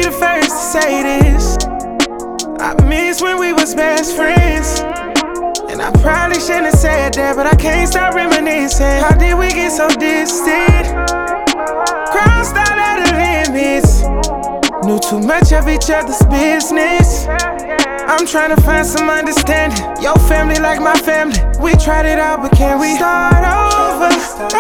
the first to say this. I miss when we was best friends. And I probably shouldn't have said that, but I can't stop reminiscing. How did we get so distant? Crossed all of the limits. Knew too much of each other's business. I'm trying to find some understanding. Your family like my family. We tried it out, but can we start over?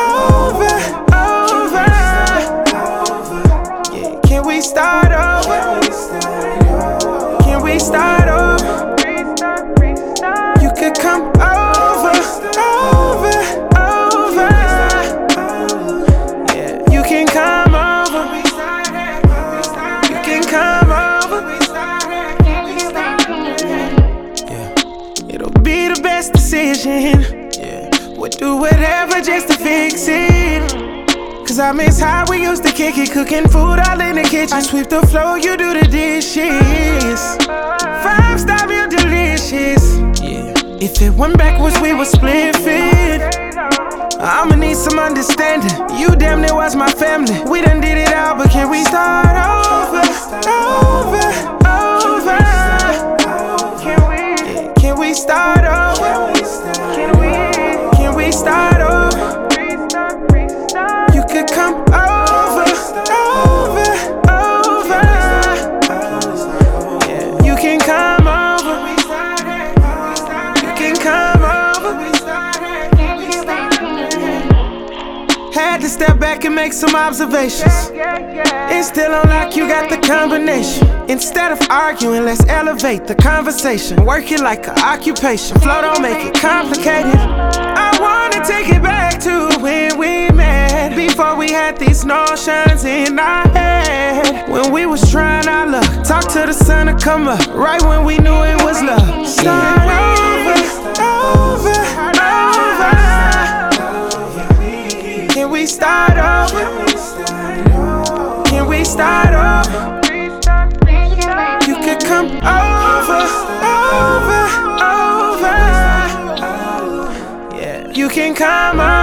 Yeah, can we start over? Can we start over? You could come over. Yeah, you can come over. You can come over. Yeah, it'll be the best decision. Yeah, we'll do whatever just to fix it. Cause I miss how we used to kick it, cooking food all in the kitchen. I sweep the floor, you do the dishes. 5-star meal delicious. Yeah. If it went backwards, we would split fit. I'ma need some understanding. You damn near was my family. We done did it all, but can we start over? Can we start over? Can we start over? You could come over. Yeah, you can come over. You can come over. Had to step back and make some observations. It's still on lock, you got the combination. Instead of arguing, let's elevate the conversation. Work it like an occupation. Flow don't make it complicated. I wanna take it back to when we met. Before we had these notions in our head. When we was trying our luck. Talk to the sun to come up. Right when we knew it was love. Start over. Can we start over? Can we start over? You could come over. Yeah, you can come over.